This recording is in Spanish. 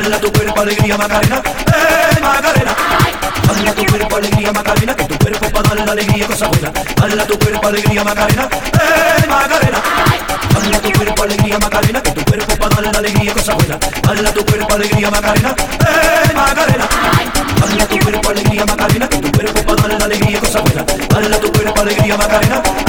Dala tu cuerpo alegría Macarena, Macarena. Dala tu cuerpo alegría Macarena, que tu cuerpo pa' darle la alegría cosa buena. Dala tu cuerpo alegría Macarena, Macarena. Dala tu cuerpo alegría Macarena, que tu cuerpo pa' darle la alegría cosa buena. Dala tu cuerpo alegría Macarena, Macarena. Dala tu cuerpo alegría Macarena, que tu cuerpo pa' darle la alegría cosa buena. Dala tu cuerpo alegría Macarena.